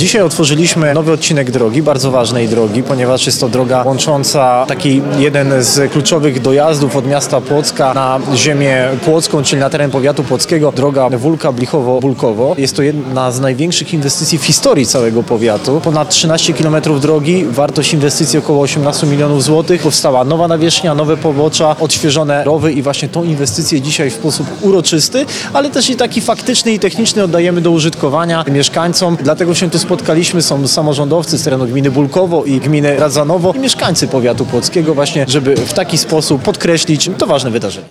Dzisiaj otworzyliśmy nowy odcinek drogi, bardzo ważnej drogi, ponieważ jest to droga łącząca taki jeden z kluczowych dojazdów od miasta Płocka na ziemię płocką, czyli na teren powiatu płockiego, droga Wólka-Blichowo-Bulkowo. Jest to jedna z największych inwestycji w historii całego powiatu. Ponad 13 km drogi, wartość inwestycji około 18 milionów złotych. Powstała nowa nawierzchnia, nowe pobocza, odświeżone rowy i właśnie tą inwestycję dzisiaj w sposób uroczysty, ale też i taki faktyczny i techniczny oddajemy do użytkowania mieszkańcom. Dlatego się tu spotkaliśmy, są samorządowcy z terenu gminy Bulkowo i gminy Radzanowo i mieszkańcy powiatu płockiego właśnie, żeby w taki sposób podkreślić to ważne wydarzenie.